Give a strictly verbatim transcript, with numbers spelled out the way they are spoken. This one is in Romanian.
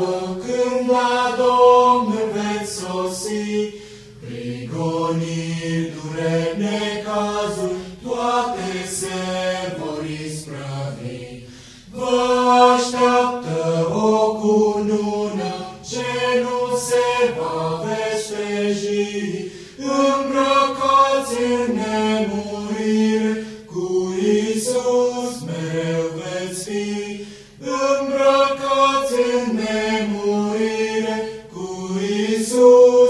slavă când la Domnul veți sosi. Prigoniri, dureri, necazuri, toate se vor ispravi. Vă așteaptă o cunună ce nu se va veșteji, îmbrăcați în nemurire, cu Iisus mereu veți fi. Îmbrăcați în nemurire, cu Iisus